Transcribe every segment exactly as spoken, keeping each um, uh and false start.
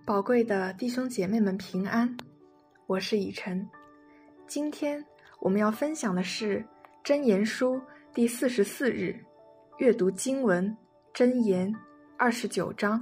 宝贵的弟兄姐妹们平安，我是以晨。今天我们要分享的是箴言书第四十四日阅读经文箴言二十九章。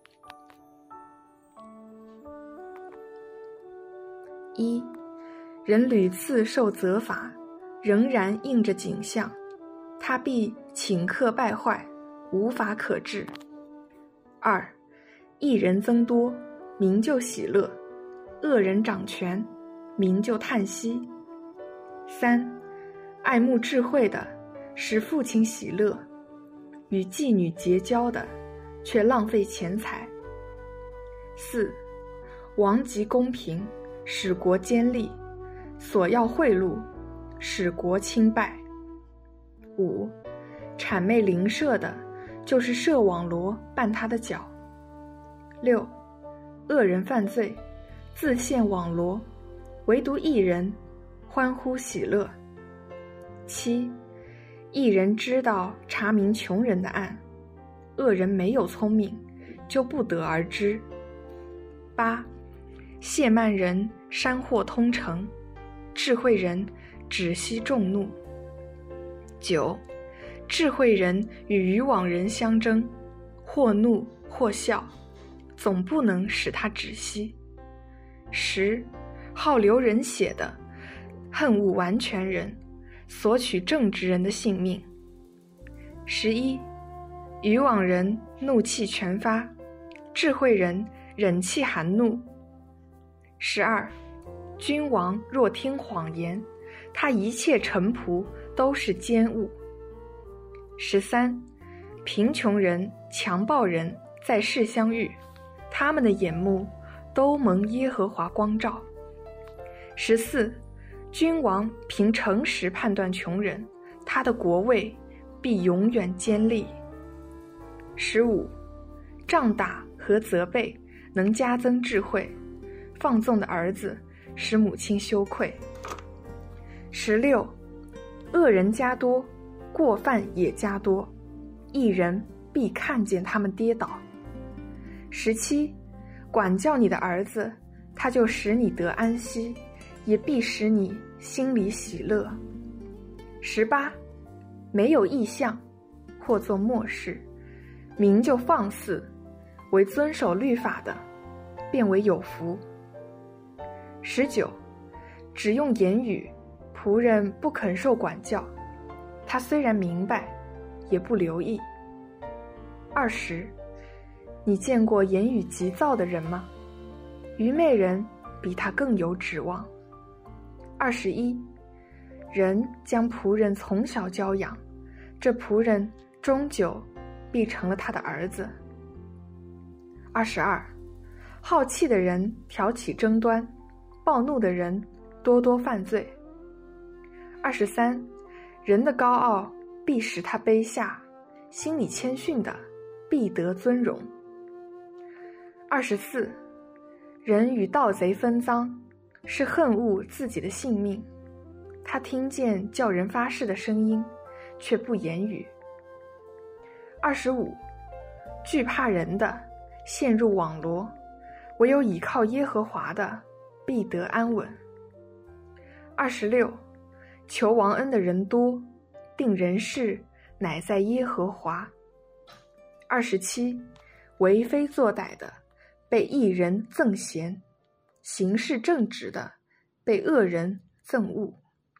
一，人屡次受责罚，仍然应着景象，他必顷刻败坏，无法可治。二，一人增多，民就喜乐；恶人掌权，民就叹息。三，爱慕智慧的，使父亲喜乐；与妓女结交的，却浪费钱财。四，王极公平，使国坚立；索要贿赂，使国倾败。五，谄媚邻舍的，就是设网罗绊他的脚。六，恶人犯罪，自陷网罗，唯独一人欢呼喜乐。七，一人知道查明穷人的案，恶人没有聪明，就不得而知。八，亵慢人山祸通城，智慧人止息众怒。九，智慧人与愚妄人相争，或怒或笑，总不能使他止息。十，好流人血的，恨恶完全人，索取正直人的性命。十一，愚妄人怒气全发，智慧人忍气含怒。十二，君王若听谎言，他一切臣仆都是奸误。十三，贫穷人、强暴人在世相遇，他们的眼目都蒙耶和华光照。十四，君王凭诚实判断穷人，他的国位必永远坚立。十五，杖打和责备能加增智慧，放纵的儿子使母亲羞愧。十六，恶人加多，过犯也加多，一人必看见他们跌倒。十七，管教你的儿子，他就使你得安息，也必使你心里喜乐。十八，没有异象，或做默示，民就放肆，为遵守律法的，便为有福。十九，只用言语，仆人不肯受管教，他虽然明白，也不留意。二十，你见过言语急躁的人吗？愚昧人比他更有指望。二十一，人将仆人从小教养，这仆人终究必成了他的儿子。二十二，好气的人挑起争端，暴怒的人多多犯罪。二十三，人的高傲必使他卑下，心里谦逊的必得尊荣。二十四，人与盗贼分赃，是恨恶自己的性命，他听见叫人发誓的声音，却不言语。二十五，惧怕人的陷入网罗，唯有倚靠耶和华的必得安稳。二十六，求王恩的人多，定人事乃在耶和华。二十七，为非作歹的被义人憎嫌，行事正直的被恶人憎恶。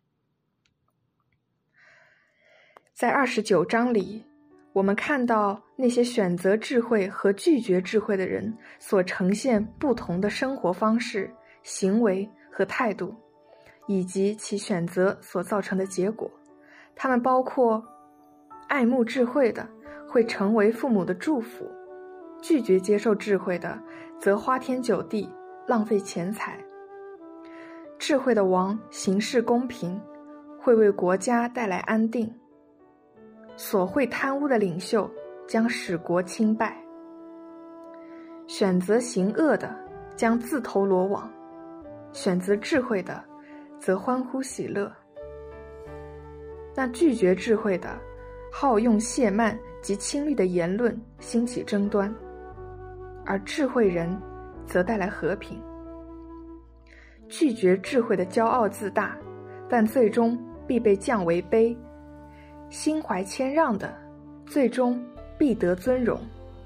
在二十九章里，我们看到那些选择智慧和拒绝智慧的人所呈现不同的生活方式、行为和态度，以及其选择所造成的结果。他们包括爱慕智慧的会成为父母的祝福，拒绝接受智慧的则花天酒地，浪费钱财。智慧的王行事公平，会为国家带来安定；所会贪污的领袖将使国倾败。选择行恶的将自投罗网，选择智慧的则欢呼喜乐。那拒绝智慧的好用亵慢及轻率的言论兴起争端，而智慧人则带来和平。拒绝智慧的骄傲自大，但最终必被降为卑；心怀谦让的，最终必得尊荣。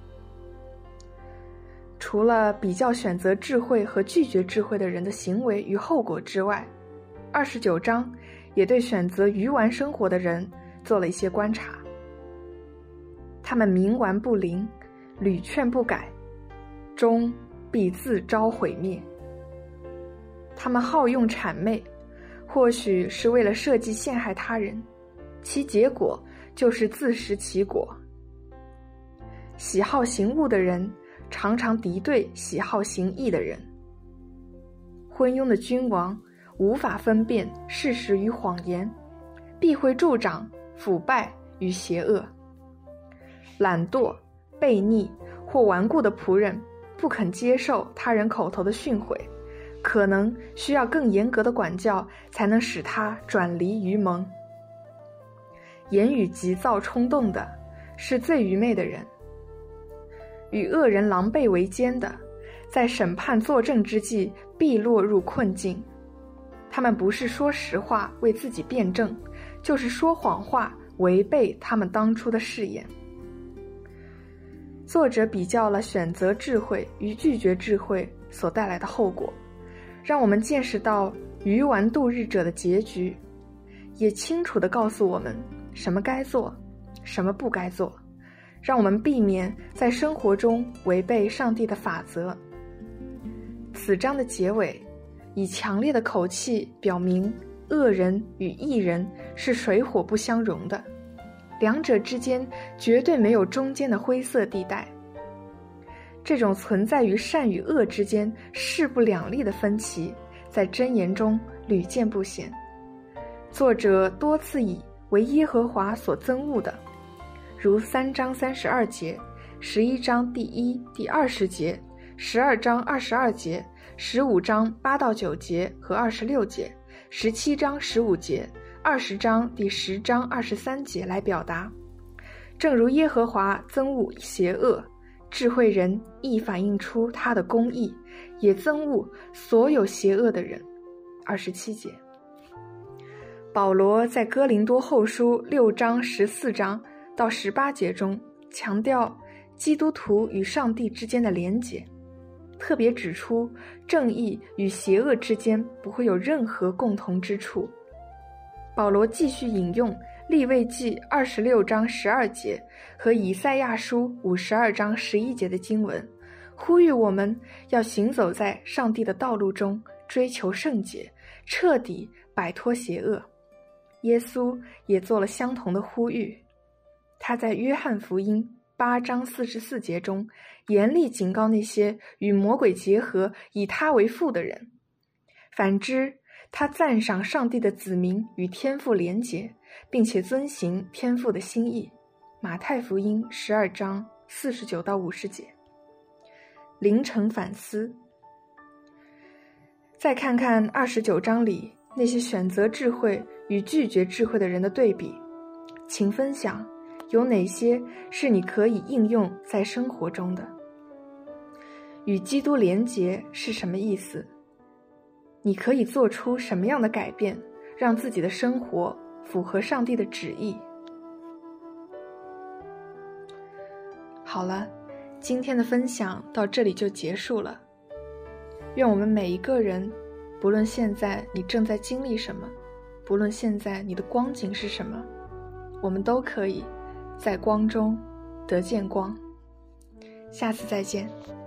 除了比较选择智慧和拒绝智慧的人的行为与后果之外，二十九章也对选择愚顽生活的人做了一些观察。他们冥顽不灵，屡劝不改，终必自招毁灭。他们好用谄媚，或许是为了设计陷害他人，其结果就是自食其果。喜好行恶的人常常敌对喜好行义的人。昏庸的君王无法分辨事实与谎言，必会助长腐败与邪恶。懒惰、悖逆或顽固的仆人不肯接受他人口头的训诲，可能需要更严格的管教才能使他转离愚蒙。言语急躁冲动的是最愚昧的人。与恶人狼狈为奸的，在审判作证之际必落入困境。他们不是说实话为自己辩证，就是说谎话违背他们当初的誓言。作者比较了选择智慧与拒绝智慧所带来的后果，让我们见识到愚顽度日者的结局，也清楚地告诉我们什么该做，什么不该做，让我们避免在生活中违背上帝的法则。此章的结尾以强烈的口气表明，恶人与义人是水火不相容的，两者之间绝对没有中间的灰色地带。这种存在于善与恶之间势不两立的分歧，在箴言中屡见不鲜。作者多次以为耶和华所憎恶的，如三章三十二节、十一章第一、第二十节、十二章二十二节、十五章八到九节和二十六节、十七章十五节、二十章第十章二十三节来表达。正如耶和华憎恶邪恶，智慧人亦反映出他的公义，也憎恶所有邪恶的人。二十七节。保罗在哥林多后书六章十四章到十八节中强调基督徒与上帝之间的连结，特别指出正义与邪恶之间不会有任何共同之处。保罗继续引用利未记二十六章十二节和以赛亚书五十二章十一节的经文，呼吁我们要行走在上帝的道路中，追求圣洁，彻底摆脱邪恶。耶稣也做了相同的呼吁，他在约翰福音八章四十四节中严厉警告那些与魔鬼结合以他为父的人。反之，他赞赏上帝的子民与天父连结，并且遵行天父的心意。马太福音十二章四十九到五十节。凌晨反思。再看看二十九章里那些选择智慧与拒绝智慧的人的对比，请分享有哪些是你可以应用在生活中的。与基督连结是什么意思？你可以做出什么样的改变，让自己的生活符合上帝的旨意？好了，今天的分享到这里就结束了。愿我们每一个人，不论现在你正在经历什么，不论现在你的光景是什么，我们都可以在光中得见光。下次再见。